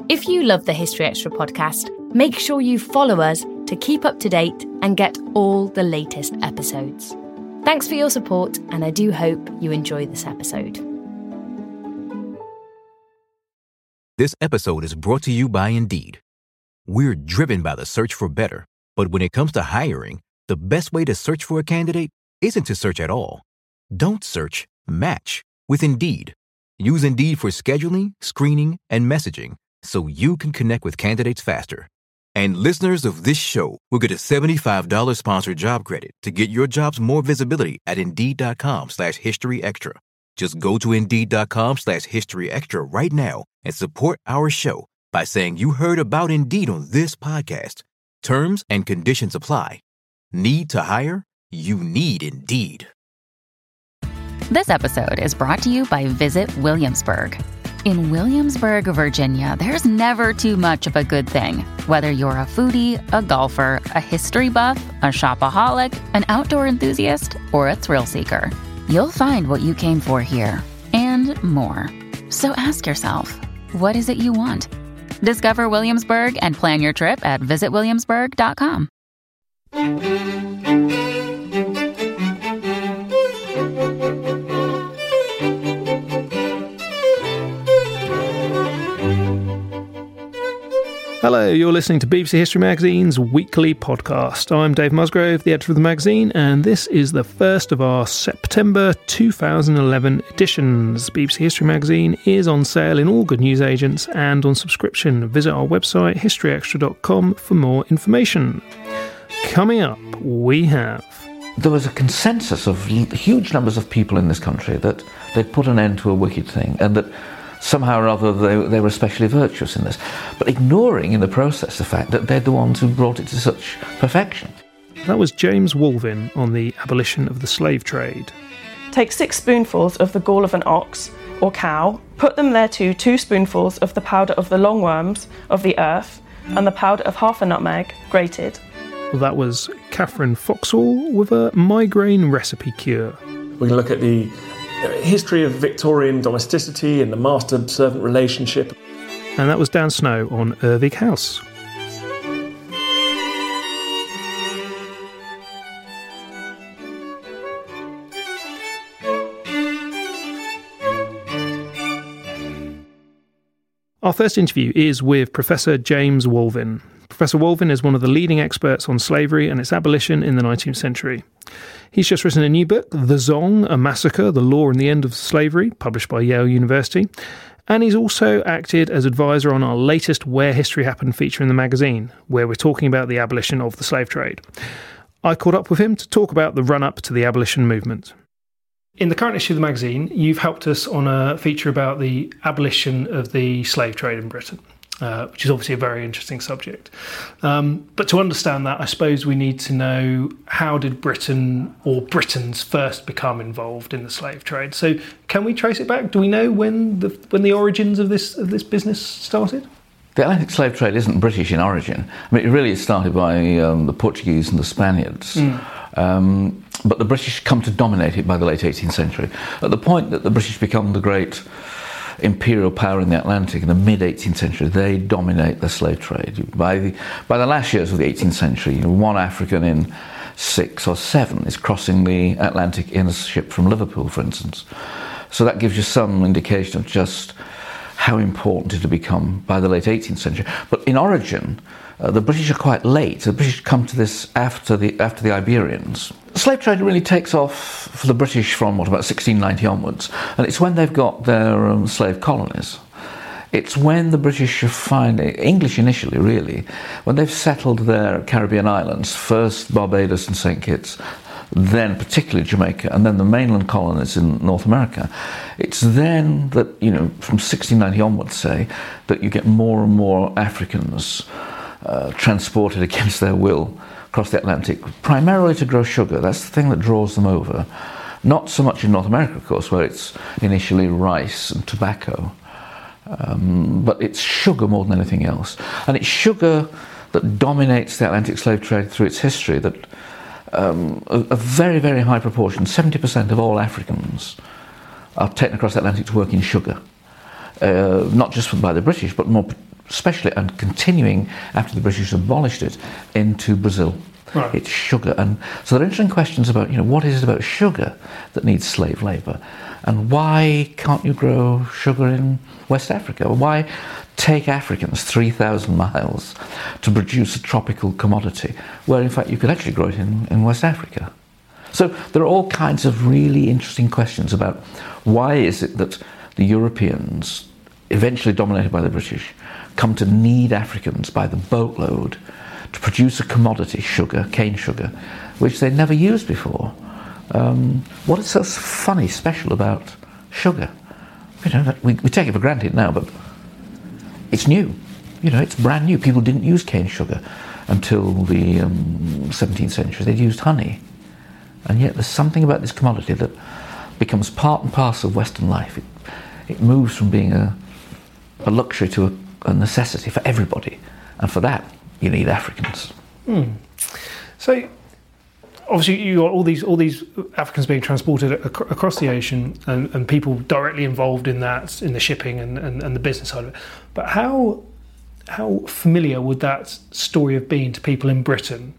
If you love the History Extra podcast, make sure you follow us to keep up to date and get all the latest episodes. Thanks for your support, and I do hope you enjoy this episode. This episode is brought to you by Indeed. We're driven by the search for better, but when it comes to hiring, the best way to search for a candidate isn't to search at all. Don't search, match with Indeed. Use Indeed for scheduling, screening, and messaging so you can connect with candidates faster. And listeners of this show will get a $75 sponsored job credit to get your jobs more visibility at Indeed.com/HistoryExtra. Just go to Indeed.com/HistoryExtra right now and support our show by saying you heard about Indeed on this podcast. Terms and conditions apply. Need to hire? You need Indeed. This episode is brought to you by Visit Williamsburg. In Williamsburg, Virginia, there's never too much of a good thing. Whether you're a foodie, a golfer, a history buff, a shopaholic, an outdoor enthusiast, or a thrill seeker, you'll find what you came for here and more. So ask yourself, what is it you want? Discover Williamsburg and plan your trip at visitwilliamsburg.com. Hello, you're listening to BBC History Magazine's weekly podcast. I'm Dave Musgrove, the editor of the magazine, and this is the first of our September 2011 editions. BBC History Magazine is on sale in all good newsagents and on subscription. Visit our website, historyextra.com, for more information. Coming up, we have... There was a consensus of huge numbers of people in this country that they'd put an end to a wicked thing, and that somehow or other they were especially virtuous in this, but ignoring in the process the fact that they're the ones who brought it to such perfection. That was James Woolvin on the abolition of the slave trade. Take 6 spoonfuls of the gall of an ox or cow, put them thereto 2 spoonfuls of the powder of the longworms of the earth, and the powder of half a nutmeg, grated. Well, that was Catherine Foxall with a migraine recipe cure. We can look at the history of Victorian domesticity and the master-servant relationship. And that was Dan Snow on Ervig House. Our first interview is with Professor James Woolvin. Professor Woolvin is one of the leading experts on slavery and its abolition in the 19th century. He's just written a new book, The Zong, A Massacre, The Law and the End of Slavery, published by Yale University. And he's also acted as advisor on our latest Where History Happened feature in the magazine, where we're talking about the abolition of the slave trade. I caught up with him to talk about the run-up to the abolition movement. In the current issue of the magazine, you've helped us on a feature about the abolition of the slave trade in Britain, which is obviously a very interesting subject. But to understand that, I suppose we need to know, how did Britain or Britons first become involved in the slave trade? So can we trace it back? Do we know when the origins of this business started? The Atlantic slave trade isn't British in origin. I mean, it really started by the Portuguese and the Spaniards. But the British come to dominate it by the late 18th century. At the point that the British become the great imperial power in the Atlantic in the mid-18th century, they dominate the slave trade. By the last years of the 18th century, one African in 6 or 7 is crossing the Atlantic in a ship from Liverpool, for instance. So that gives you some indication of just how important it had become by the late 18th century. But in origin, the British are quite late. The British come to this after the Iberians. The slave trade really takes off for the British from about 1690 onwards, and it's when they've got their slave colonies. It's when the British find, English initially really, when they've settled their Caribbean islands, first Barbados and St. Kitts, then particularly Jamaica, and then the mainland colonies in North America. It's then that, from 1690 onwards, say, that you get more and more Africans transported against their will across the Atlantic, primarily to grow sugar. That's the thing that draws them over. Not so much in North America, of course, where it's initially rice and tobacco, but it's sugar more than anything else. And it's sugar that dominates the Atlantic slave trade through its history, that a very, very high proportion, 70% of all Africans are taken across the Atlantic to work in sugar. Not just by the British, but more especially and continuing after the British abolished it, into Brazil. Right. It's sugar. And so there are interesting questions about, what is it about sugar that needs slave labour? And why can't you grow sugar in West Africa? Why take Africans 3,000 miles to produce a tropical commodity where in fact you could actually grow it in West Africa? So there are all kinds of really interesting questions about why is it that the Europeans, eventually dominated by the British, come to need Africans by the boatload to produce a commodity, sugar, cane sugar, which they never used before. What is so funny, special about sugar? We take it for granted now, but it's new. It's brand new. People didn't use cane sugar until the 17th century. They used honey. And yet there's something about this commodity that becomes part and parcel of Western life. It moves from being a luxury to a necessity for everybody. And for that, you need Africans. So, obviously, you got all these Africans being transported across the ocean, and people directly involved in that, in the shipping and the business side of it. But how familiar would that story have been to people in Britain?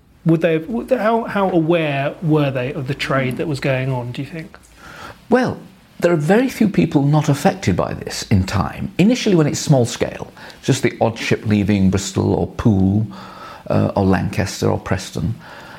How aware were they of the trade that was going on, do you think? Well, there are very few people not affected by this in time. Initially, when it's small scale, just the odd ship leaving Bristol or Poole or Lancaster or Preston,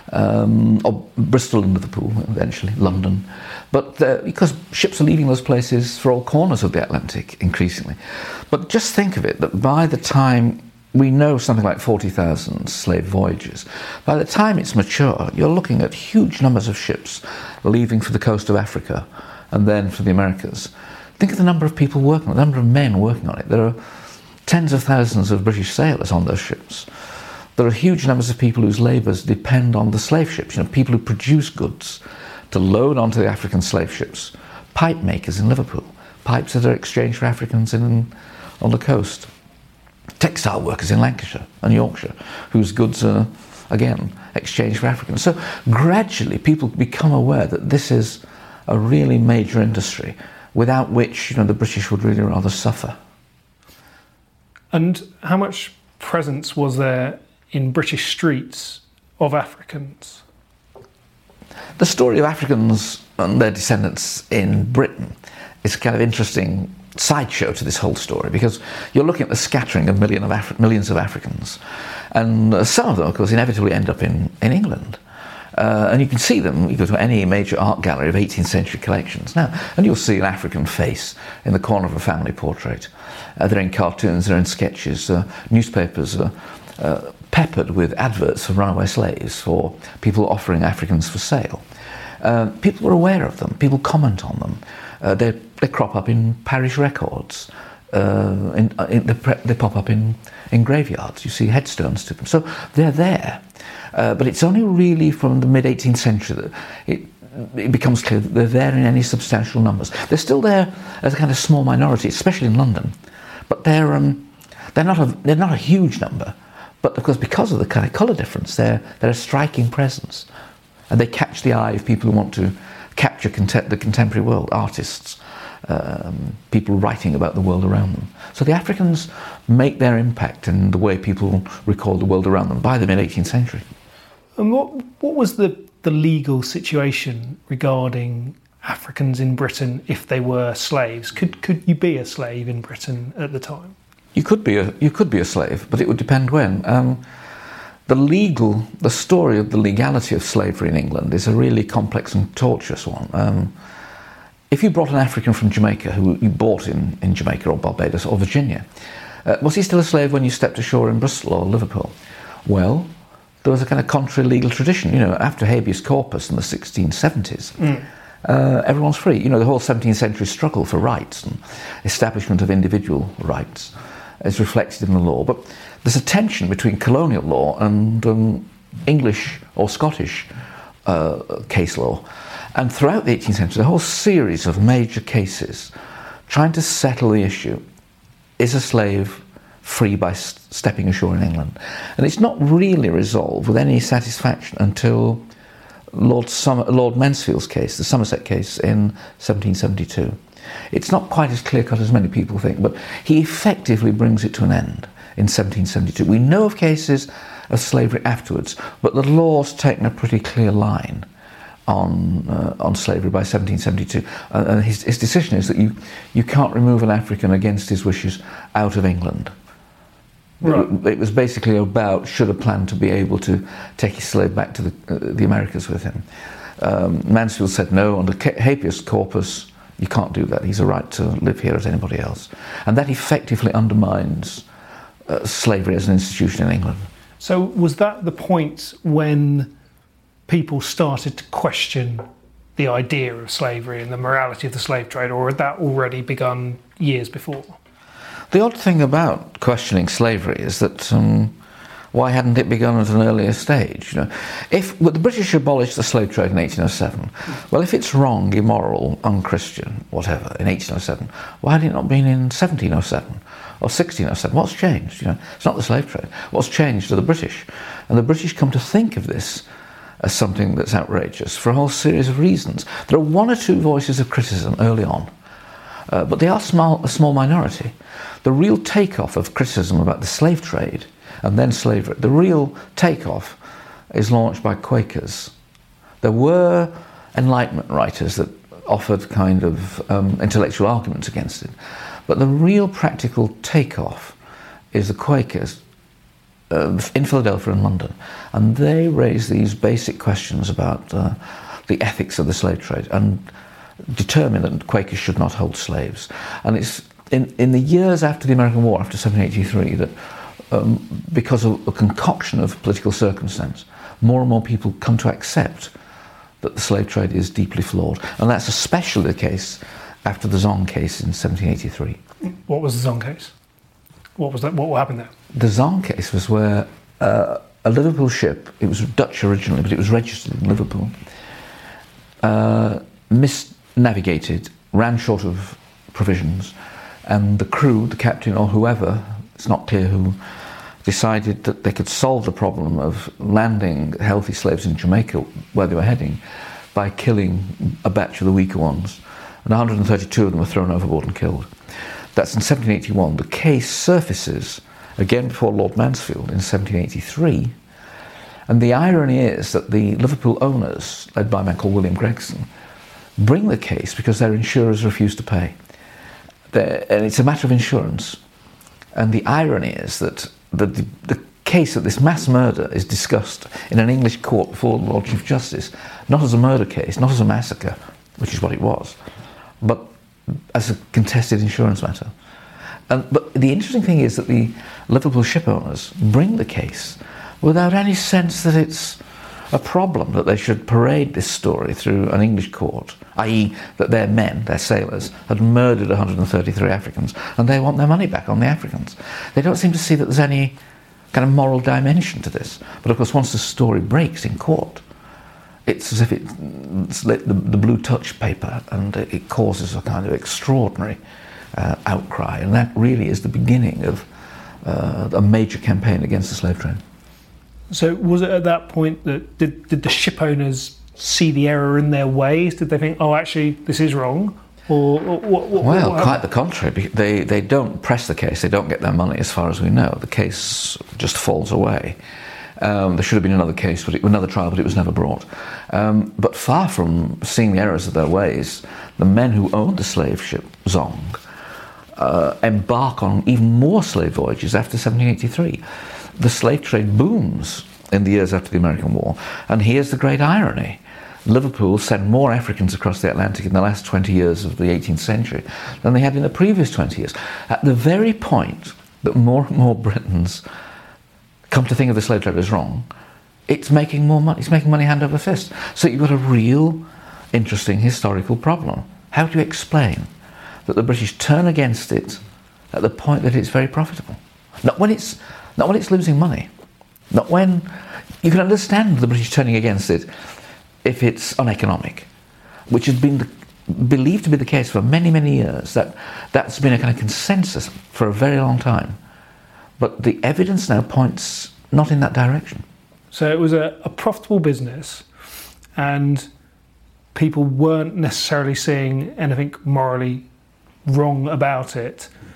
or Bristol and Liverpool, eventually, London. But because ships are leaving those places for all corners of the Atlantic, increasingly. But just think of it, that by the time we know something like 40,000 slave voyages, by the time it's mature, you're looking at huge numbers of ships leaving for the coast of Africa and then for the Americas. Think of the number of people working on it, the number of men working on it. There are tens of thousands of British sailors on those ships. There are huge numbers of people whose labours depend on the slave ships, people who produce goods to load onto the African slave ships. Pipe makers in Liverpool, pipes that are exchanged for Africans on the coast. Textile workers in Lancashire and Yorkshire, whose goods are, again, exchanged for Africans. So gradually people become aware that this is a really major industry without which the British would really rather suffer. And how much presence was there in British streets of Africans? The story of Africans and their descendants in Britain is a kind of interesting sideshow to this whole story, because you're looking at the scattering of millions of Africans, and some of them, of course, inevitably end up in England. And you can see them, you go to any major art gallery of 18th century collections now, and you'll see an African face in the corner of a family portrait. They're in cartoons, they're in sketches, newspapers are peppered with adverts for runaway slaves, for people offering Africans for sale. People are aware of them, people comment on them. They crop up in parish records, they pop up in graveyards, you see headstones to them. So they're there. But it's only really from the mid-18th century that it becomes clear that they're there in any substantial numbers. They're still there as a kind of small minority, especially in London, but they're not a huge number. But of course, because of the kind of colour difference, they're a striking presence, and they catch the eye of people who want to capture the contemporary world, artists, people writing about the world around them. So the Africans make their impact in the way people recall the world around them by the mid-18th century. And what was the legal situation regarding Africans in Britain if they were slaves? Could you be a slave in Britain at the time? You could be a slave, but it would depend when. The story of the legality of slavery in England is a really complex and tortuous one. If you brought an African from Jamaica who you bought in Jamaica or Barbados or Virginia, was he still a slave when you stepped ashore in Bristol or Liverpool? Well, there was a kind of contrary legal tradition. After habeas corpus in the 1670s, everyone's free. The whole 17th century struggle for rights and establishment of individual rights is reflected in the law. But there's a tension between colonial law and English or Scottish case law. And throughout the 18th century, a whole series of major cases trying to settle the issue, is a slave free by stepping ashore in England? And it's not really resolved with any satisfaction until Lord Mansfield's case, the Somerset case in 1772. It's not quite as clear-cut as many people think, but he effectively brings it to an end. in 1772. We know of cases of slavery afterwards, but the law's taken a pretty clear line on slavery by 1772. And his decision is that you can't remove an African against his wishes out of England. Right. It was basically about should a plan to be able to take his slave back to the Americas with him. Mansfield said no, under habeas corpus, you can't do that. He's a right to live here as anybody else. And that effectively undermines slavery as an institution in England. So was that the point when people started to question the idea of slavery and the morality of the slave trade, or had that already begun years before? The odd thing about questioning slavery is that why hadn't it begun at an earlier stage? If the British abolished the slave trade in 1807, well, if it's wrong, immoral, unchristian, whatever, in 1807, why had it not been in 1707 or 1607? What's changed? It's not the slave trade. What's changed are the British, and the British come to think of this as something that's outrageous for a whole series of reasons. There are one or two voices of criticism early on, but they are a small minority. The real takeoff of criticism about the slave trade and then slavery, the real takeoff is launched by Quakers. There were Enlightenment writers that offered kind of intellectual arguments against it, but the real practical takeoff is the Quakers in Philadelphia and London, and they raise these basic questions about the ethics of the slave trade and determine that Quakers should not hold slaves. And it's in the years after the American War, after 1783, that because of a concoction of political circumstance, more and more people come to accept that the slave trade is deeply flawed. And that's especially the case after the Zong case in 1783. What was the Zong case? What was that? What happened there? The Zong case was where a Liverpool ship, it was Dutch originally, but it was registered in Liverpool, misnavigated, ran short of provisions, and the crew, the captain or whoever, it's not clear who, decided that they could solve the problem of landing healthy slaves in Jamaica, where they were heading, by killing a batch of the weaker ones. And 132 of them were thrown overboard and killed. That's in 1781. The case surfaces again before Lord Mansfield in 1783. And the irony is that the Liverpool owners, led by a man called William Gregson, bring the case because their insurers refuse to pay. And it's a matter of insurance. And the irony is that the case of this mass murder is discussed in an English court before the Lord Chief Justice, not as a murder case, not as a massacre, which is what it was, but as a contested insurance matter. But the interesting thing is that the Liverpool ship owners bring the case without any sense that it's a problem, that they should parade this story through an English court, i.e. that their men, their sailors, had murdered 133 Africans and they want their money back on the Africans. They don't seem to see that there's any kind of moral dimension to this. But of course, once the story breaks in court, it's as if it's like the blue touch paper, and it causes a kind of extraordinary outcry, and that really is the beginning of a major campaign against the slave trade. So was it at that point that did the ship owners see the error in their ways? Did they think, oh, actually, this is wrong? Or what quite the contrary. They don't press the case. They don't get their money, as far as we know. The case just falls away. There should have been another case, another trial, but it was never brought. But far from seeing the errors of their ways, the men who owned the slave ship Zong embark on even more slave voyages after 1783. The slave trade booms in the years after the American War, and here's the great irony. Liverpool sent more Africans across the Atlantic in the last 20 years of the 18th century than they had in the previous 20 years. At the very point that more and more Britons come to think of the slave trade as wrong, it's making more money. It's making money hand over fist. So you've got a real interesting historical problem. How do you explain that the British turn against it at the point that it's very profitable? Not when it's losing money. Not when you can understand the British turning against it if it's uneconomic, which has been believed to be the case for many, many years. That's been a kind of consensus for a very long time. But the evidence now points not in that direction. So it was a profitable business, and people weren't necessarily seeing anything morally wrong about it.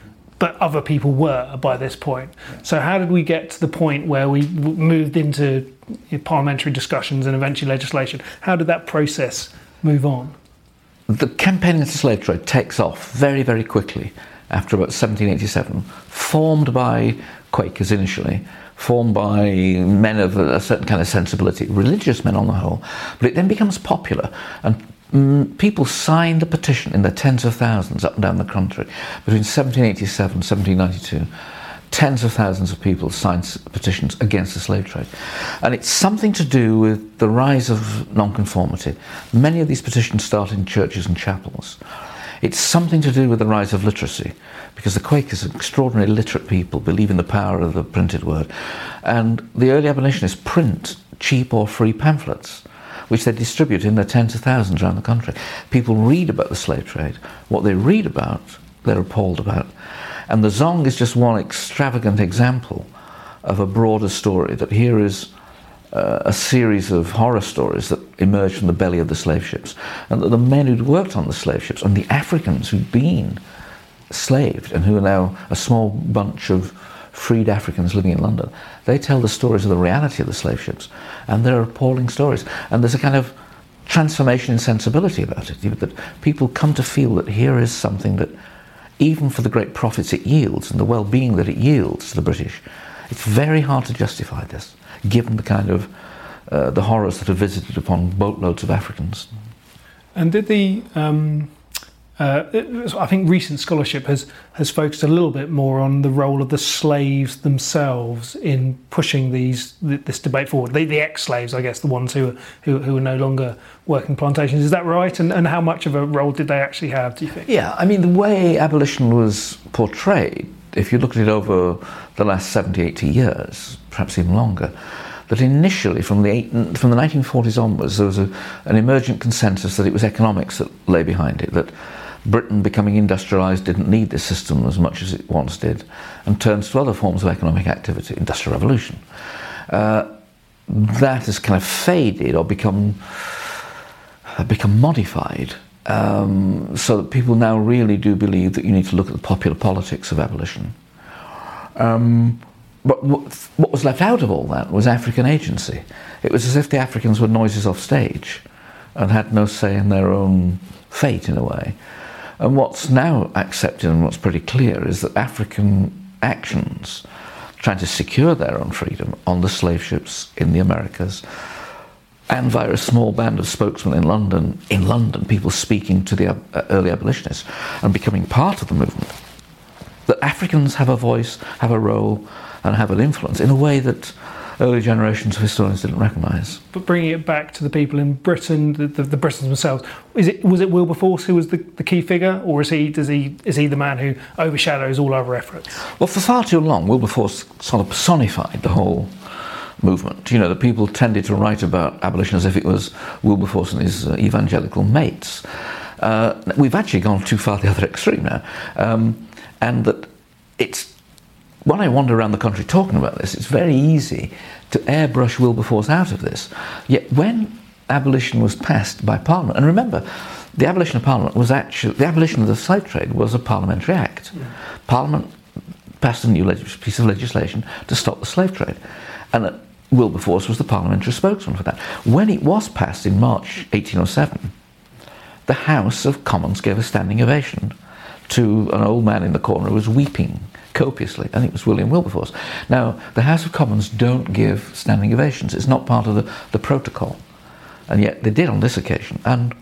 but other people were by this point. So how did we get to the point where we moved into parliamentary discussions and eventually legislation? How did that process move on? The campaign against the slave trade takes off very, very quickly after about 1787, formed by Quakers initially, formed by men of a certain kind of sensibility, religious men on the whole, but it then becomes popular, and people signed a petition in their tens of thousands up and down the country. Between 1787 and 1792, tens of thousands of people signed petitions against the slave trade. And it's something to do with the rise of nonconformity. Many of these petitions start in churches and chapels. It's something to do with the rise of literacy, because the Quakers are extraordinarily literate people, believe in the power of the printed word. And the early abolitionists print cheap or free pamphlets, which they distribute in their tens of thousands around the country. People read about the slave trade. What they read about, they're appalled about. And the Zong is just one extravagant example of a broader story, that here is a series of horror stories that emerged from the belly of the slave ships, and that the men who'd worked on the slave ships and the Africans who'd been slaved and who are now a small bunch of freed Africans living in London, they tell the stories of the reality of the slave ships, and they're appalling stories. And there's a kind of transformation in sensibility about it, that people come to feel that here is something that, even for the great profits it yields and the well-being that it yields to the British, it's very hard to justify this, given the kind of the horrors that are visited upon boatloads of Africans. And did I think recent scholarship has focused a little bit more on the role of the slaves themselves in pushing this debate forward. The ex-slaves, I guess, the ones who are no longer working plantations. Is that right? And how much of a role did they actually have, do you think? Yeah, I mean, the way abolition was portrayed, if you look at it over the last 70, 80 years, perhaps even longer, that initially, from the 1940s onwards, there was an emergent consensus that it was economics that lay behind it, that Britain, becoming industrialised, didn't need this system as much as it once did, and turns to other forms of economic activity, Industrial Revolution. That has kind of faded or become modified, so that people now really do believe that you need to look at the popular politics of abolition. But what was left out of all that was African agency. It was as if the Africans were noises off stage and had no say in their own fate, in a way. And what's now accepted and what's pretty clear is that African actions trying to secure their own freedom on the slave ships in the Americas, and via a small band of spokesmen in London, people speaking to the early abolitionists and becoming part of the movement, that Africans have a voice, have a role, and have an influence in a way that early generations of historians didn't recognise. But bringing it back to the people in Britain, the Britons themselves, was it Wilberforce who was the key figure, or is he the man who overshadows all other efforts? Well, for far too long, Wilberforce sort of personified the whole movement. You know, the people tended to write about abolition as if it was Wilberforce and his evangelical mates. We've actually gone too far the other extreme now, and that it's. When I wander around the country talking about this, it's very easy to airbrush Wilberforce out of this. Yet when abolition was passed by Parliament, and remember, the abolition of Parliament was actually, the abolition of the slave trade was a parliamentary act. Yeah. Parliament passed a new piece of legislation to stop the slave trade. And Wilberforce was the parliamentary spokesman for that. When it was passed in March 1807, the House of Commons gave a standing ovation to an old man in the corner who was weeping copiously. I think it was William Wilberforce. Now, the House of Commons don't give standing ovations. It's not part of the protocol. And yet they did on this occasion. And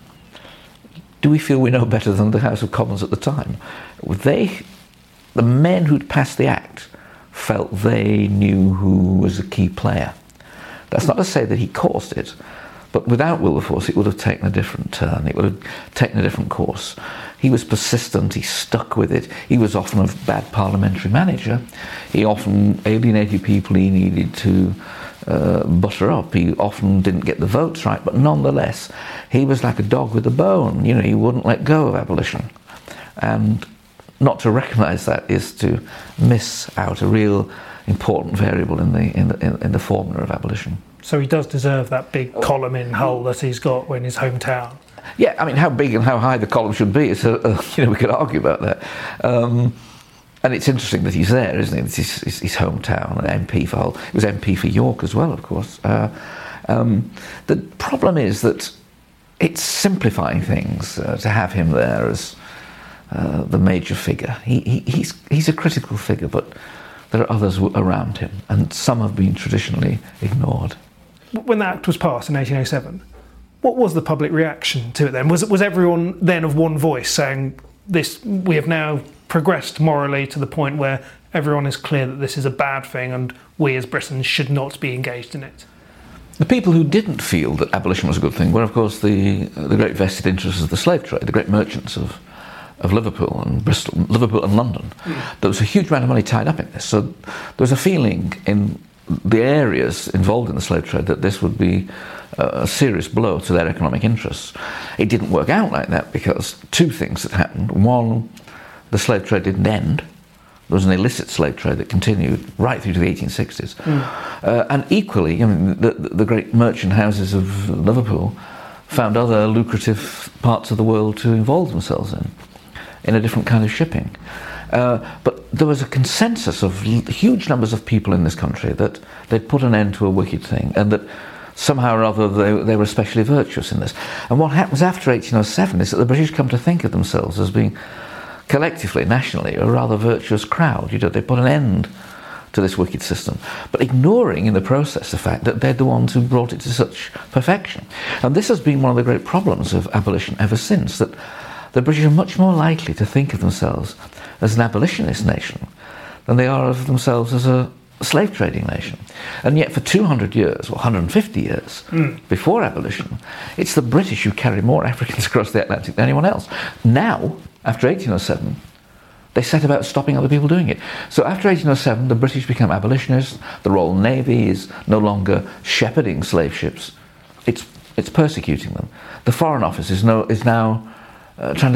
do we feel we know better than the House of Commons at the time? The men who'd passed the Act felt they knew who was a key player. That's not to say that he caused it, but without Wilberforce it would have taken a different turn. It would have taken a different course. He was persistent, he stuck with it. He was often a bad parliamentary manager. He often alienated people he needed to butter up. He often didn't get the votes right, but nonetheless, he was like a dog with a bone. You know, he wouldn't let go of abolition. And not to recognise that is to miss out a real important variable in the formula of abolition. So he does deserve that big column in Hull that he's got in his hometown. Yeah, I mean, how big and how high the column should be, we could argue about that. And it's interesting that he's there, isn't it? It's his hometown, and MP for it was MP for York as well, of course. The problem is that it's simplifying things to have him there as the major figure. He's a critical figure, but there are others around him, and some have been traditionally ignored. When the Act was passed in 1807, what was the public reaction to it then? Was everyone then of one voice saying, we have now progressed morally to the point where everyone is clear that this is a bad thing and we as Britons should not be engaged in it? The people who didn't feel that abolition was a good thing were, of course, the great vested interests of the slave trade, the great merchants of Liverpool and Bristol, Liverpool and London. There was a huge amount of money tied up in this. So there was a feeling in the areas involved in the slave trade that this would be a serious blow to their economic interests. It didn't work out like that because two things that happened. One, the slave trade didn't end. There was an illicit slave trade that continued right through to the 1860s. And equally, the great merchant houses of Liverpool found other lucrative parts of the world to involve themselves in a different kind of shipping. But there was a consensus of huge numbers of people in this country that they'd put an end to a wicked thing, and that somehow or other they were especially virtuous in this. And what happens after 1807 is that the British come to think of themselves as being collectively, nationally, a rather virtuous crowd. They put an end to this wicked system, but ignoring in the process the fact that they're the ones who brought it to such perfection. And this has been one of the great problems of abolition ever since, that the British are much more likely to think of themselves as an abolitionist nation than they are of themselves as a slave trading nation. And yet for 200 years, or 150 years before abolition, it's the British who carry more Africans across the Atlantic than anyone else. Now, after 1807, they set about stopping other people doing it. So after 1807, the British become abolitionists. The Royal Navy is no longer shepherding slave ships. It's persecuting them. The Foreign Office is now trying to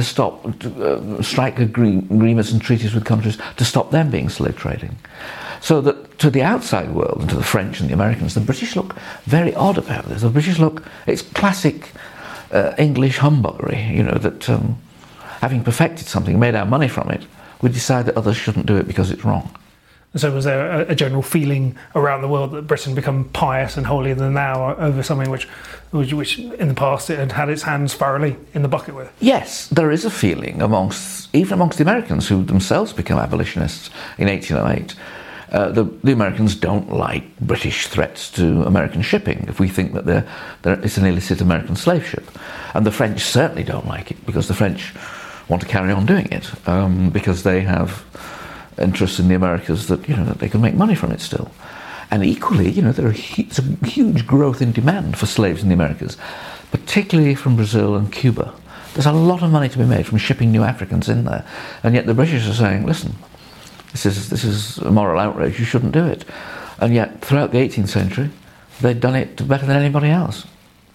strike agreements and treaties with countries to stop them being slave trading. So that to the outside world, and to the French and the Americans, the British look very odd about this. The British it's classic English humbuggery, that having perfected something, made our money from it, we decide that others shouldn't do it because it's wrong. So was there a general feeling around the world that Britain become pious and holier than thou over something which in the past it had its hands thoroughly in the bucket with? Yes, there is a feeling even amongst the Americans, who themselves become abolitionists in 1808. The Americans don't like British threats to American shipping if we think that it's an illicit American slave ship. And the French certainly don't like it, because the French want to carry on doing it, because they have interests in the Americas that that they can make money from it still. And equally, there's a huge growth in demand for slaves in the Americas, particularly from Brazil and Cuba. There's a lot of money to be made from shipping new Africans in there, and yet the British are saying, listen, this is a moral outrage, you shouldn't do it. And yet throughout the 18th century they'd done it better than anybody else.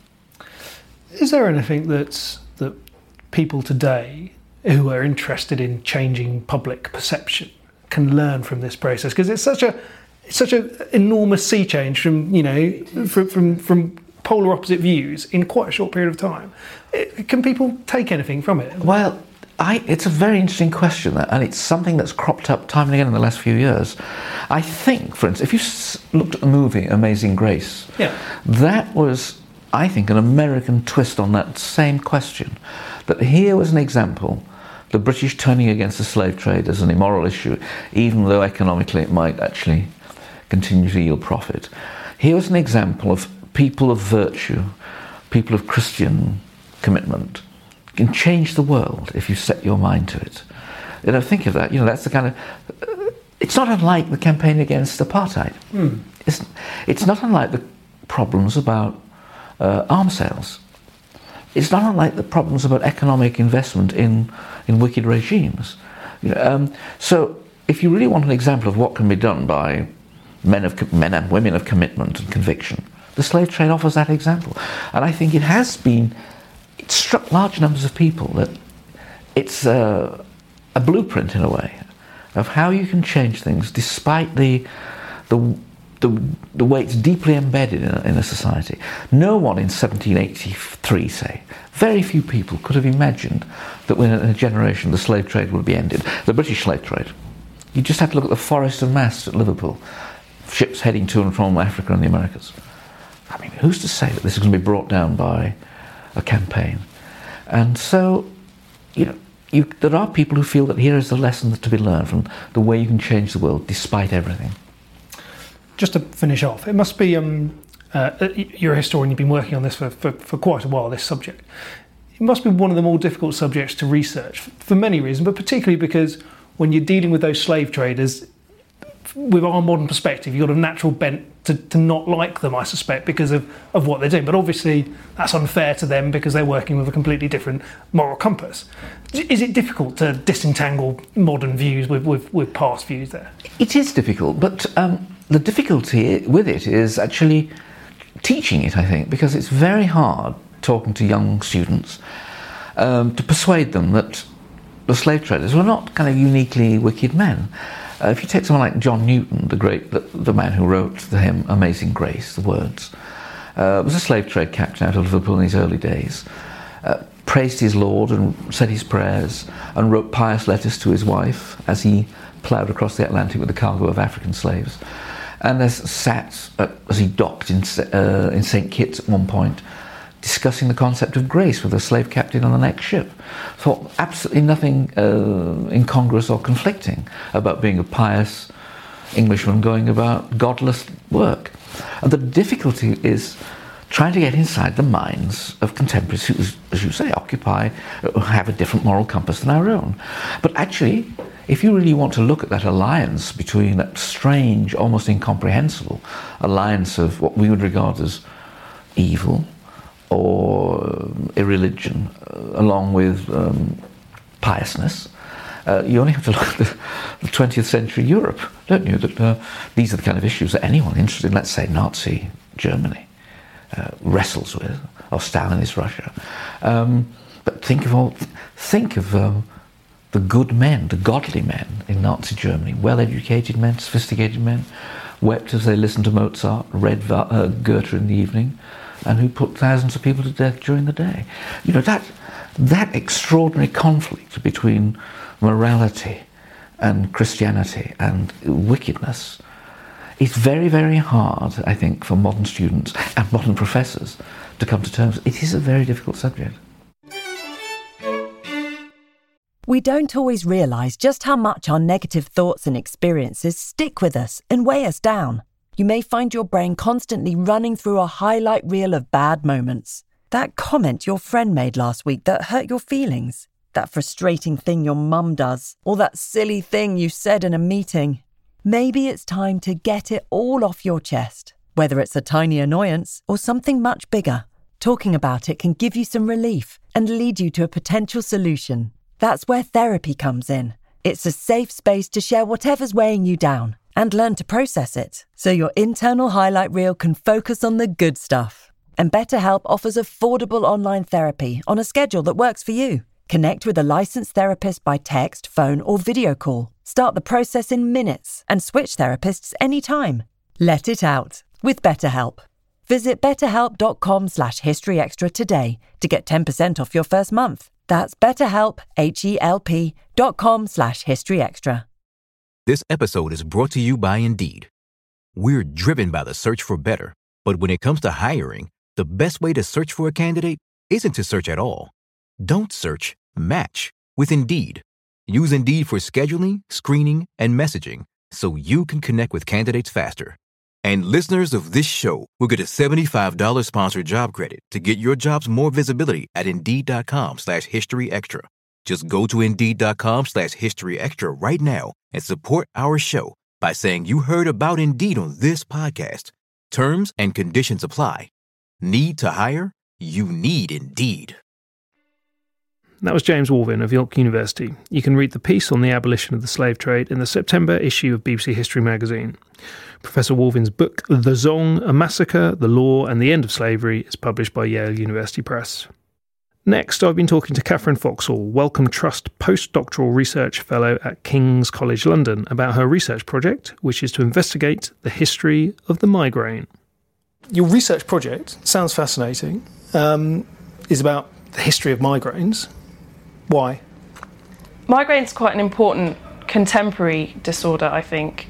Is there anything that people today who are interested in changing public perception can learn from this process? Because it's such an enormous sea change from from polar opposite views in quite a short period of time. Can people take anything from it? Well, it's a very interesting question, and it's something that's cropped up time and again in the last few years. I think, for instance, if you looked at the movie Amazing Grace, that was, I think, an American twist on that same question. That here was an example, the British turning against the slave trade as an immoral issue, even though economically it might actually continue to yield profit. Here was an example of people of virtue, people of Christian commitment, can change the world if you set your mind to it. Think of that. That's the kind of. It's not unlike the campaign against apartheid. It's not unlike the problems about arms sales. It's not unlike the problems about economic investment in wicked regimes. So, if you really want an example of what can be done by men and women of commitment and conviction, the slave trade offers that example. And I think it struck large numbers of people that it's a blueprint, in a way, of how you can change things despite the way it's deeply embedded in a society. No one in 1783, say, very few people could have imagined that within a generation the slave trade would be ended. The British slave trade You just have to look at the forest of masts at Liverpool, ships heading to and from Africa and the Americas. I mean, who's to say that this is going to be brought down by a campaign? And so, there are people who feel that here is the lesson to be learned from the way you can change the world despite everything. Just to finish off, it must be, you're a historian, you've been working on this for quite a while, this subject. It must be one of the more difficult subjects to research for many reasons, but particularly because when you're dealing with those slave traders, with our modern perspective, you've got a natural bent to not like them, I suspect, because of what they're doing. But obviously that's unfair to them because they're working with a completely different moral compass. Is it difficult to disentangle modern views with past views there? It is difficult, but the difficulty with it is actually teaching it, I think, because it's very hard talking to young students to persuade them that the slave traders were not kind of uniquely wicked men. If you take someone like John Newton, the man who wrote the hymn Amazing Grace, the words, was a slave trade captain out of Liverpool in his early days, praised his Lord and said his prayers and wrote pious letters to his wife as he ploughed across the Atlantic with a cargo of African slaves. And as he docked in St. Kitts at one point, discussing the concept of grace with a slave captain on the next ship. Thought absolutely nothing incongruous or conflicting about being a pious Englishman going about godless work. And the difficulty is trying to get inside the minds of contemporaries who, as you say, have a different moral compass than our own. But actually, if you really want to look at that alliance between that strange, almost incomprehensible alliance of what we would regard as evil or irreligion, along with piousness, you only have to look at the 20th century Europe, don't you? That these are the kind of issues that anyone interested in, let's say, Nazi Germany wrestles with, or Stalinist Russia. But think of the good men, the godly men in Nazi Germany, well-educated men, sophisticated men, wept as they listened to Mozart, read Goethe in the evening, and who put thousands of people to death during the day. That extraordinary conflict between morality and Christianity and wickedness is very, very hard, I think, for modern students and modern professors to come to terms. It is a very difficult subject. We don't always realise just how much our negative thoughts and experiences stick with us and weigh us down. You may find your brain constantly running through a highlight reel of bad moments. That comment your friend made last week that hurt your feelings. That frustrating thing your mum does. Or that silly thing you said in a meeting. Maybe it's time to get it all off your chest. Whether it's a tiny annoyance or something much bigger, talking about it can give you some relief and lead you to a potential solution. That's where therapy comes in. It's a safe space to share whatever's weighing you down and learn to process it, so your internal highlight reel can focus on the good stuff. And BetterHelp offers affordable online therapy on a schedule that works for you. Connect with a licensed therapist by text, phone, or video call. Start the process in minutes and switch therapists anytime. Let it out with BetterHelp. Visit betterhelp.com/historyextra today to get 10% off your first month. That's BetterHelp, HELP.com/historyextra. This episode is brought to you by Indeed. We're driven by the search for better, but when it comes to hiring, the best way to search for a candidate isn't to search at all. Don't search, match with Indeed. Use Indeed for scheduling, screening, and messaging so you can connect with candidates faster. And listeners of this show will get a $75 sponsored job credit to get your jobs more visibility at Indeed.com/historyextra. Just go to Indeed.com/historyextra right now and support our show by saying you heard about Indeed on this podcast. Terms and conditions apply. Need to hire? You need Indeed. That was James Woolvin of York University. You can read the piece on the abolition of the slave trade in the September issue of BBC History magazine. Professor Woolvin's book, The Zong, A Massacre, the Law and the End of Slavery, is published by Yale University Press. Next, I've been talking to Catherine Foxall, Wellcome Trust postdoctoral research fellow at King's College London, about her research project, which is to investigate the history of the migraine. Your research project sounds fascinating. Is about the history of migraines. Why? Migraine's quite an important contemporary disorder, I think.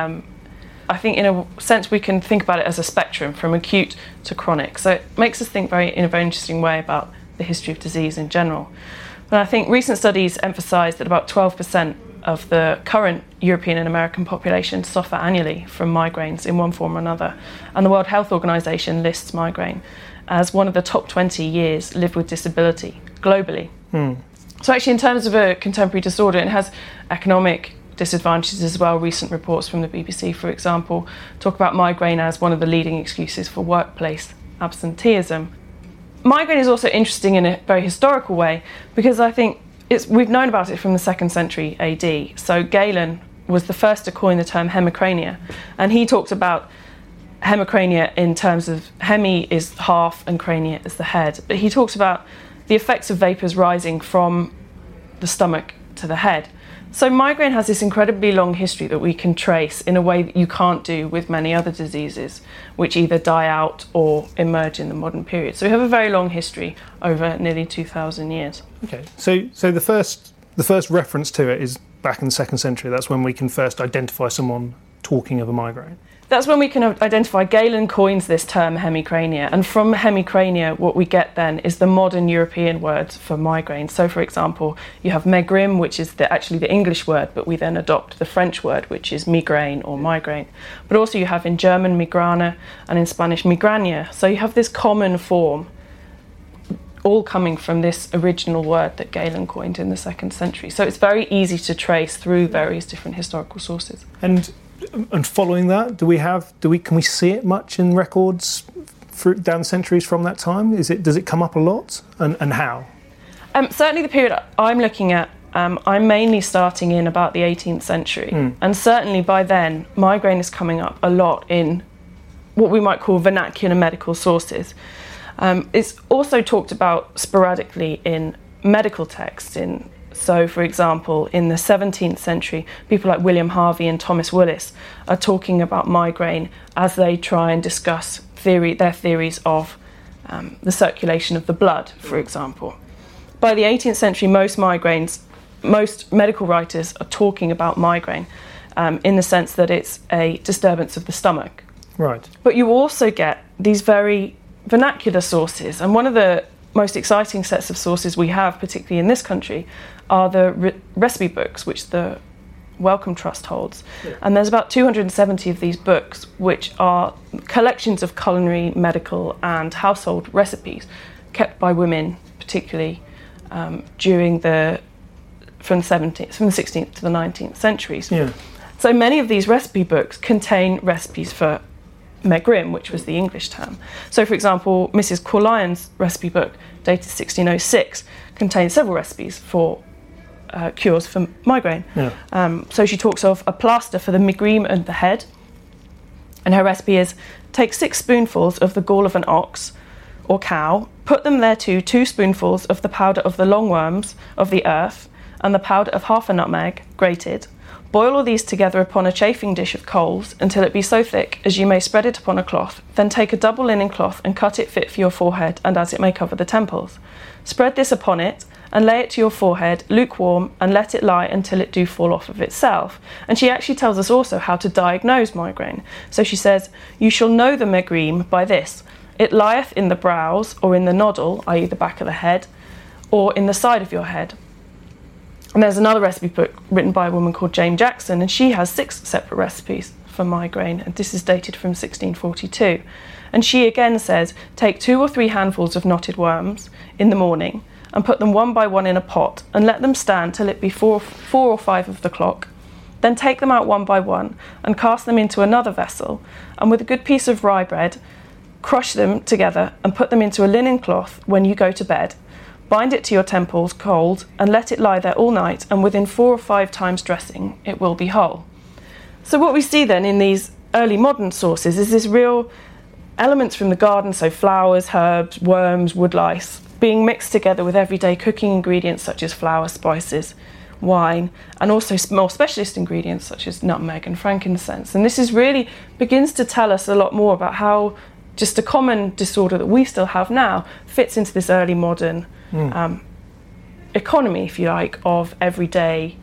I think in a sense we can think about it as a spectrum from acute to chronic. So it makes us think in a very interesting way about the history of disease in general. But I think recent studies emphasise that about 12% of the current European and American population suffer annually from migraines in one form or another. And the World Health Organization lists migraine as one of the top 20 years lived with disability globally. So actually in terms of a contemporary disorder, it has economic disadvantages as well. Recent reports from the BBC, for example, talk about migraine as one of the leading excuses for workplace absenteeism. Migraine is also interesting in a very historical way because I think we've known about it from the 2nd century AD. So Galen was the first to coin the term hemicrania, and he talked about hemicrania in terms of hemi is half and crania is the head. But he talks about the effects of vapours rising from the stomach to the head. So migraine has this incredibly long history that we can trace in a way that you can't do with many other diseases, which either die out or emerge in the modern period. So we have a very long history over nearly 2,000 years. Okay, so the first reference to it is back in the 2nd century. That's when we can first identify someone talking of a migraine. That's when we can identify. Galen coins this term hemicrania, and from hemicrania what we get then is the modern European word for migraine. So for example, you have megrim, which is actually the English word, but we then adopt the French word, which is migraine or migraine. But also you have in German migrana and in Spanish migraña. So you have this common form, all coming from this original word that Galen coined in the 2nd century. So it's very easy to trace through various different historical sources. And following that, can we see it much in records down the centuries from that time? Does it come up a lot, and how? Certainly the period I'm looking at, I'm mainly starting in about the 18th century, and certainly by then migraine is coming up a lot in what we might call vernacular medical sources. It's also talked about sporadically in medical texts. So, for example, in the 17th century, people like William Harvey and Thomas Willis are talking about migraine as they try and discuss their theories of the circulation of the blood, for example. By the 18th century, most medical writers are talking about migraine in the sense that it's a disturbance of the stomach. Right. But you also get these very vernacular sources, and one of the most exciting sets of sources we have, particularly in this country, are the recipe books which the Wellcome Trust holds. Yeah. And there's about 270 of these books, which are collections of culinary, medical and household recipes kept by women, particularly from the 16th to the 19th centuries. Yeah. So many of these recipe books contain recipes for megrim, which was the English term. So, for example, Mrs. Corlyon's recipe book, dated 1606, contains several recipes for cures for migraine. Yeah. So she talks of a plaster for the migraine and the head, and her recipe is: take 6 spoonfuls of the gall of an ox or cow, put them thereto 2 spoonfuls of the powder of the longworms of the earth, and the powder of half a nutmeg, grated. Boil all these together upon a chafing dish of coals until it be so thick as you may spread it upon a cloth. Then take a double linen cloth and cut it fit for your forehead and as it may cover the temples. Spread this upon it and lay it to your forehead, lukewarm, and let it lie until it do fall off of itself. And she actually tells us also how to diagnose migraine. So she says, you shall know the megrim by this. It lieth in the brows or in the noddle, i.e. the back of the head, or in the side of your head. And there's another recipe book written by a woman called Jane Jackson, and she has 6 separate recipes for migraine, and this is dated from 1642. And she again says, take 2 or 3 handfuls of knotted worms in the morning and put them one by one in a pot and let them stand till it be 4 or 5 of the clock. Then take them out one by one and cast them into another vessel, and with a good piece of rye bread, crush them together and put them into a linen cloth when you go to bed. Bind it to your temples cold and let it lie there all night, and within 4 or 5 times dressing it will be whole. So what we see then in these early modern sources is this real elements from the garden, so flowers, herbs, worms, woodlice, being mixed together with everyday cooking ingredients such as flour, spices, wine, and also more specialist ingredients such as nutmeg and frankincense. And this is really begins to tell us a lot more about how just a common disorder that we still have now fits into this early modern economy, if you like, of everyday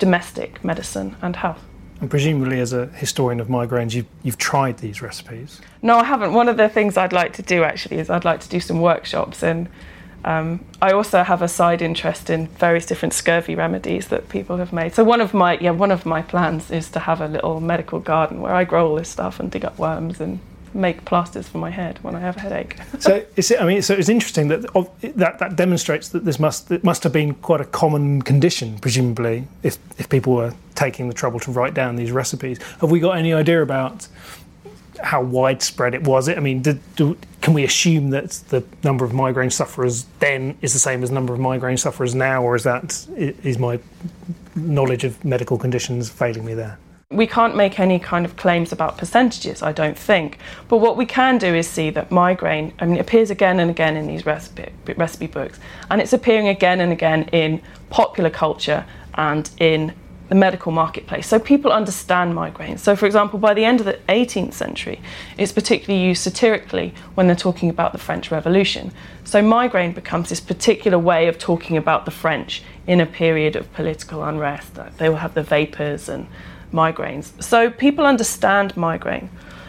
domestic medicine and health. And presumably, as a historian of migraines, you've tried these recipes? No, I haven't. One of the things I'd like to do actually is I'd like to do some workshops, and I also have a side interest in various different scurvy remedies that people have made. So one of my plans is to have a little medical garden where I grow all this stuff and dig up worms and make plasters for my head when I have a headache. So it's interesting that demonstrates that it must have been quite a common condition, presumably, if people were taking the trouble to write down these recipes. Have we got any idea about how widespread it was? I mean, can we assume that the number of migraine sufferers then is the same as the number of migraine sufferers now, or is my knowledge of medical conditions failing me there? We can't make any kind of claims about percentages, I don't think. But what we can do is see that migraine, it appears again and again in these recipe books, and it's appearing again and again in popular culture and in the medical marketplace. So people understand migraine. So for example, by the end of the 18th century, it's particularly used satirically when they're talking about the French Revolution. So migraine becomes this particular way of talking about the French in a period of political unrest. They will have the vapours and migraines. So people understand migraine.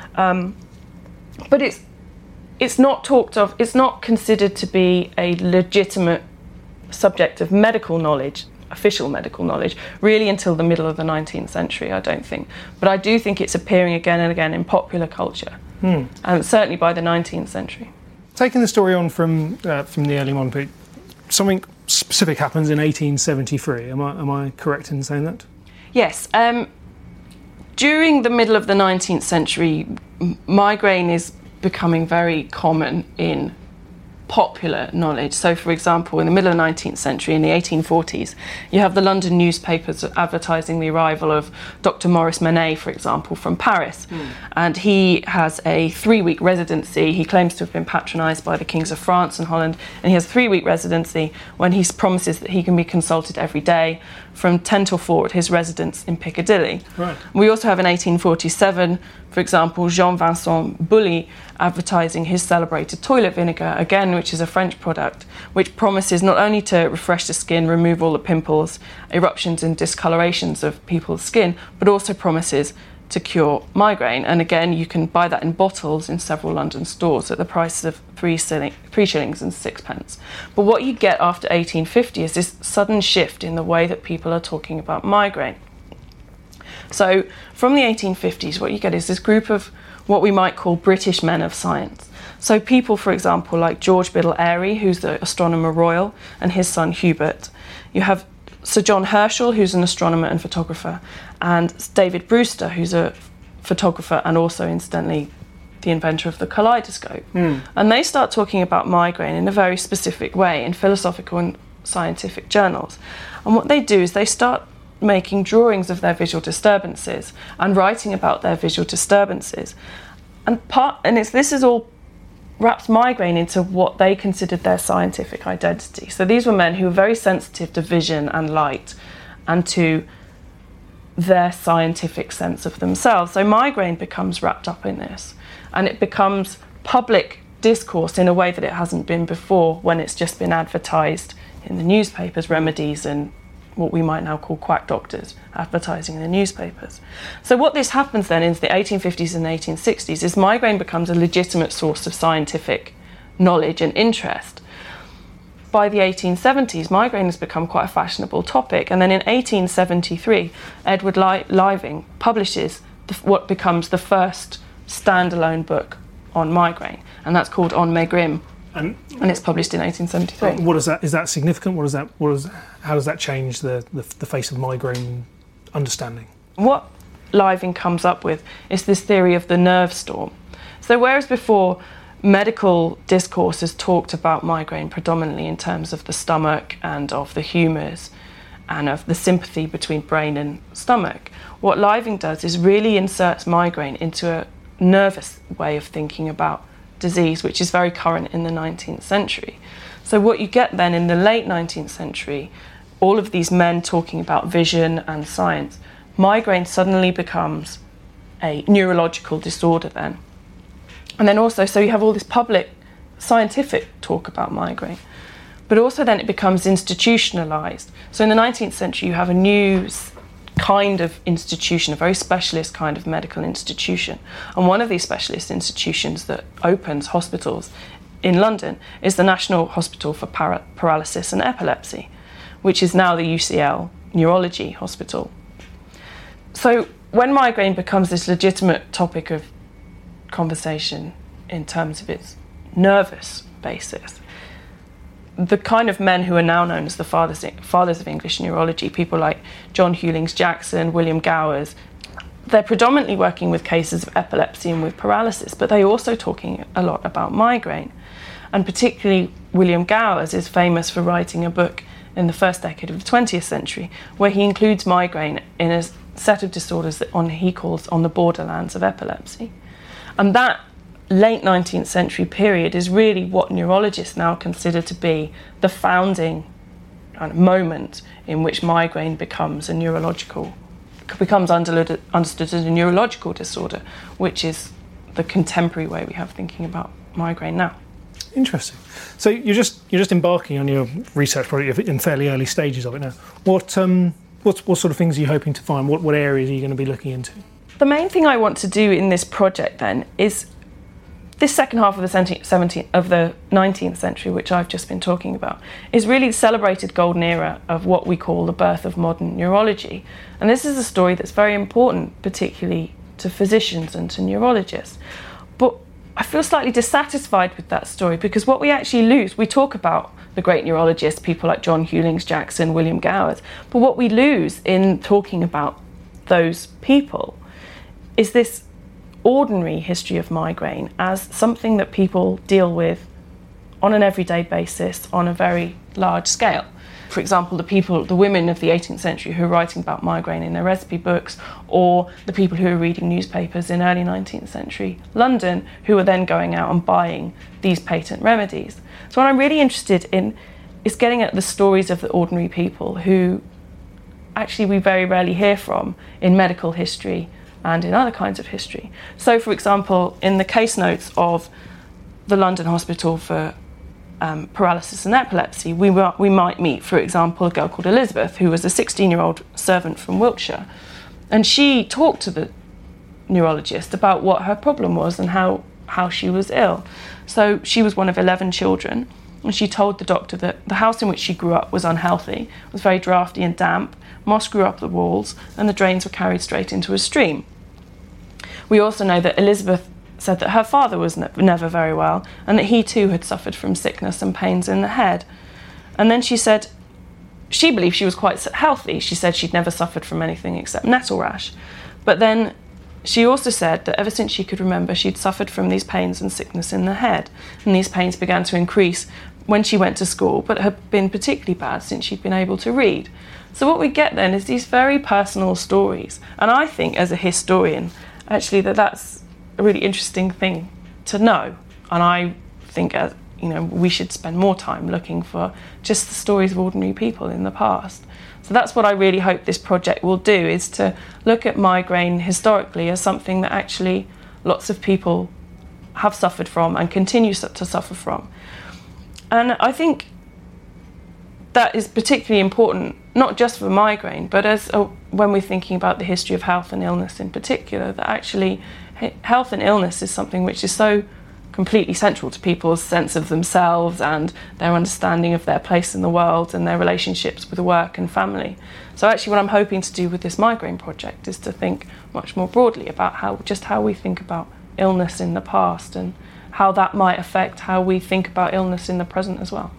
But it's not talked of, it's not considered to be a legitimate subject of medical knowledge, official medical knowledge, really until the middle of the 19th century, I don't think. But I do think it's appearing again and again in popular culture, and certainly by the 19th century. Taking the story on from the early modern period, something specific happens in 1873. Am I correct in saying that? Yes. During the middle of the 19th century, migraine is becoming very common in popular knowledge. So, for example, in the middle of the 19th century, in the 1840s, you have the London newspapers advertising the arrival of Dr. Maurice Manet, for example, from Paris. And he has a 3-week residency. He claims to have been patronised by the kings of France and Holland, and he has a 3-week residency when he promises that he can be consulted every day from 10 till 4 at his residence in Piccadilly. Right. We also have in 1847, for example, Jean-Vincent Bully advertising his celebrated toilet vinegar, again, which is a French product, which promises not only to refresh the skin, remove all the pimples, eruptions and discolorations of people's skin, but also promises to cure migraine. And again, you can buy that in bottles in several London stores at the prices of 3 shillings and 6 pence. But what you get after 1850 is this sudden shift in the way that people are talking about migraine. So from the 1850s, what you get is this group of what we might call British men of science. So people, for example, like George Biddle Airy, who's the Astronomer Royal, and his son Hubert. You have Sir John Herschel, who's an astronomer and photographer, and David Brewster, who's a photographer and also, incidentally, the inventor of the kaleidoscope. And they start talking about migraine in a very specific way in philosophical and scientific journals. And what they do is they start making drawings of their visual disturbances and writing about their visual disturbances. And this is all wraps migraine into what they considered their scientific identity. So these were men who were very sensitive to vision and light and to their scientific sense of themselves. So migraine becomes wrapped up in this, and it becomes public discourse in a way that it hasn't been before, when it's just been advertised in the newspapers, remedies and what we might now call quack doctors advertising in the newspapers. So what this happens then in the 1850s and 1860s is migraine becomes a legitimate source of scientific knowledge and interest. By the 1870s, migraine has become quite a fashionable topic, and then in 1873, Edward Living publishes what becomes the first standalone book on migraine, and that's called On Maigrim. And it's published in 1873. What is that? Is that significant? How does that change the face of migraine understanding? What Living comes up with is this theory of the nerve storm. So whereas before medical discourse has talked about migraine predominantly in terms of the stomach and of the humours and of the sympathy between brain and stomach, what Living does is really inserts migraine into a nervous way of thinking about disease, which is very current in the 19th century. So what you get then in the late 19th century, all of these men talking about vision and science, migraine suddenly becomes a neurological disorder then. And then also, so you have all this public scientific talk about migraine, but also then it becomes institutionalized. So in the 19th century, you have a new kind of institution, a very specialist kind of medical institution. And one of these specialist institutions that opens hospitals in London is the National Hospital for Paralysis and Epilepsy, which is now the UCL Neurology Hospital. So when migraine becomes this legitimate topic of conversation in terms of its nervous basis, the kind of men who are now known as the fathers of English neurology, people like John Hewlings-Jackson, William Gowers, they're predominantly working with cases of epilepsy and with paralysis, but they're also talking a lot about migraine. And particularly William Gowers is famous for writing a book in the first decade of the 20th century, where he includes migraine in a set of disorders that he calls on the borderlands of epilepsy. And that late 19th century period is really what neurologists now consider to be the founding moment in which migraine becomes understood as a neurological disorder, which is the contemporary way we have thinking about migraine now. Interesting. So you're just embarking on your research project in fairly early stages of it now. What sort of things are you hoping to find? What areas are you going to be looking into? The main thing I want to do in this project then is this second half of the 19th century, which I've just been talking about, is really the celebrated golden era of what we call the birth of modern neurology. And this is a story that's very important, particularly to physicians and to neurologists. But I feel slightly dissatisfied with that story, because what we actually lose, we talk about the great neurologists, people like John Hewlings-Jackson, William Gowers, but what we lose in talking about those people is this ordinary history of migraine as something that people deal with on an everyday basis on a very large scale. For example, the women of the 18th century who are writing about migraine in their recipe books, or the people who are reading newspapers in early 19th century London who are then going out and buying these patent remedies. So what I'm really interested in is getting at the stories of the ordinary people who actually we very rarely hear from in medical history and in other kinds of history. So, for example, in the case notes of the London Hospital for Paralysis and Epilepsy, we might meet, for example, a girl called Elizabeth, who was a 16-year-old servant from Wiltshire. And she talked to the neurologist about what her problem was and how she was ill. So she was one of 11 children, and she told the doctor that the house in which she grew up was unhealthy, was very drafty and damp, moss grew up the walls, and the drains were carried straight into a stream. We also know that Elizabeth said that her father was never very well, and that he too had suffered from sickness and pains in the head. And then she said she believed she was quite healthy. She said she'd never suffered from anything except nettle rash. But then she also said that ever since she could remember, she'd suffered from these pains and sickness in the head, and these pains began to increase when she went to school, but had been particularly bad since she'd been able to read. So what we get then is these very personal stories, and I think as a historian actually that's a really interesting thing to know, and I think we should spend more time looking for just the stories of ordinary people in the past. So that's what I really hope this project will do, is to look at migraine historically as something that actually lots of people have suffered from and continue to suffer from. And I think that is particularly important, not just for migraine, but when we're thinking about the history of health and illness in particular, that actually health and illness is something which is so completely central to people's sense of themselves and their understanding of their place in the world and their relationships with work and family. So actually what I'm hoping to do with this migraine project is to think much more broadly about how we think about illness in the past and how that might affect how we think about illness in the present as well.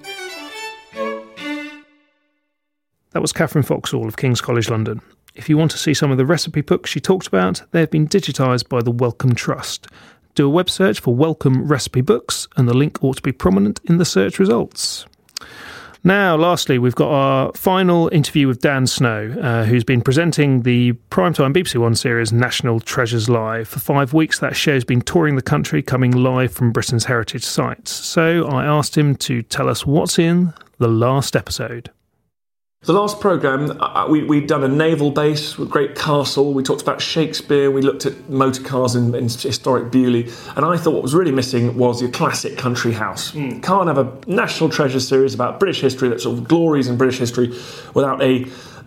That was Catherine Foxall of King's College London. If you want to see some of the recipe books she talked about, they have been digitised by the Wellcome Trust. Do a web search for Wellcome Recipe Books, and the link ought to be prominent in the search results. Now, lastly, we've got our final interview with Dan Snow, who's been presenting the primetime BBC One series National Treasures Live. For 5 weeks, that show's been touring the country, coming live from Britain's heritage sites. So I asked him to tell us what's in the last episode. The last programme, we'd done a naval base with a great castle. We talked about Shakespeare. We looked at motor cars in historic Beaulieu. And I thought what was really missing was your classic country house. Can't have a National Treasure series about British history, that sort of glories in British history, without a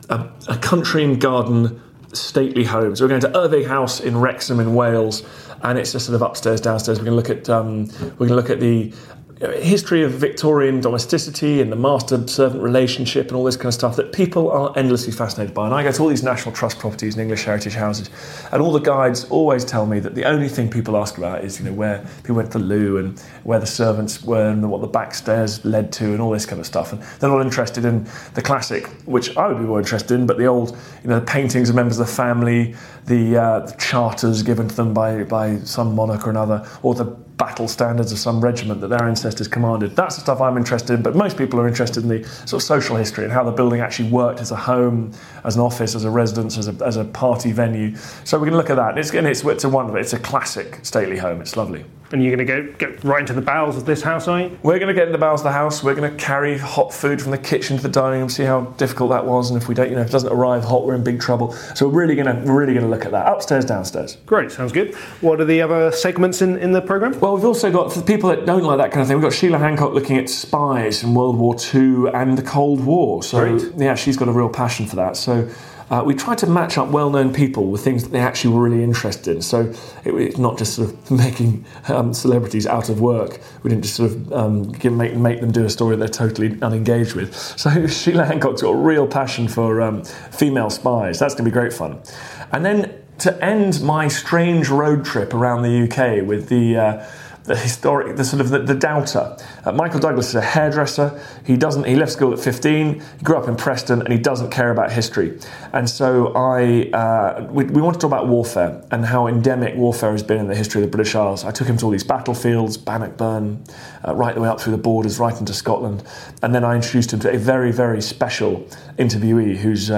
a country and garden stately home. So we're going to Yrvig House in Wrexham in Wales, and it's just sort of upstairs, downstairs. We're going to look at the history of Victorian domesticity and the master-servant relationship and all this kind of stuff that people are endlessly fascinated by. And I go to all these National Trust properties and English heritage houses, and all the guides always tell me that the only thing people ask about is, where people went to the loo and where the servants were and what the back stairs led to and all this kind of stuff. And they're not interested in the classic, which I would be more interested in, but the old, the paintings of members of the family, the charters given to them by some monarch or another, or the battle standards of some regiment that their ancestors commanded. That's the stuff I'm interested in, but most people are interested in the sort of social history and how the building actually worked as a home, as an office, as a residence, as a party venue. So we're going to look at that. It's a classic stately home. It's lovely. And you're going to get right into the bowels of this house, are you? We're going to get in the bowels of the house. We're going to carry hot food from the kitchen to the dining room, see how difficult that was, and if we don't, if it doesn't arrive hot, we're in big trouble. So we're really going to look at that. Upstairs, downstairs. Great, sounds good. What are the other segments in the programme? Well, we've also got, for people that don't like that kind of thing, we've got Sheila Hancock looking at spies in World War II and the Cold War. So, yeah, she's got a real passion for that. So we tried to match up well-known people with things that they actually were really interested in. So it's not just sort of making celebrities out of work. We didn't just sort of make them do a story they're totally unengaged with. So Sheila Hancock's got a real passion for female spies. That's going to be great fun. And then to end my strange road trip around the UK with the doubter. Michael Douglas is a hairdresser. He left school at 15. He grew up in Preston, and he doesn't care about history. And so we want to talk about warfare and how endemic warfare has been in the history of the British Isles. I took him to all these battlefields, Bannockburn, right the way up through the borders, right into Scotland. And then I introduced him to a very, very special interviewee who's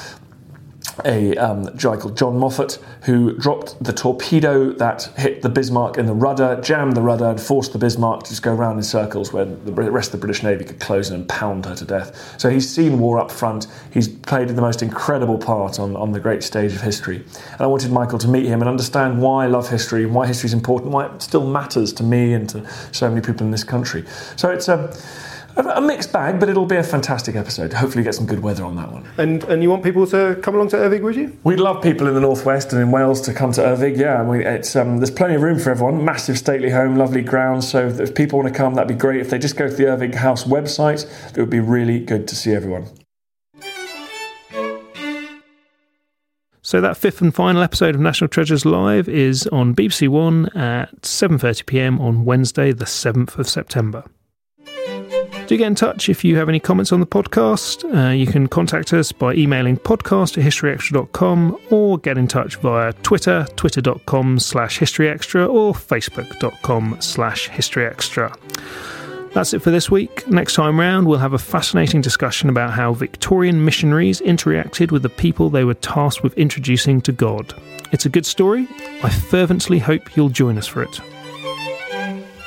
a guy called John Moffat, who dropped the torpedo that hit the Bismarck in the rudder, jammed the rudder, and forced the Bismarck to just go round in circles where the rest of the British Navy could close in and pound her to death. So he's seen war up front. He's played the most incredible part on the great stage of history. And I wanted Michael to meet him and understand why I love history, why history is important, why it still matters to me and to so many people in this country. So it's a mixed bag, but it'll be a fantastic episode. Hopefully get some good weather on that one. And you want people to come along to Yrvig with you? We'd love people in the Northwest and in Wales to come to Yrvig, yeah. There's plenty of room for everyone. Massive stately home, lovely grounds. So if people want to come, that'd be great. If they just go to the Yrvig House website, it would be really good to see everyone. So that fifth and final episode of National Treasures Live is on BBC One at 7:30pm on Wednesday, the 7th of September. Do get in touch if you have any comments on the podcast. You can contact us by emailing podcast@historyextra.com or get in touch via Twitter, twitter.com/historyextra or facebook.com/historyextra. That's it for this week. Next time round, we'll have a fascinating discussion about how Victorian missionaries interacted with the people they were tasked with introducing to God. It's a good story. I fervently hope you'll join us for it.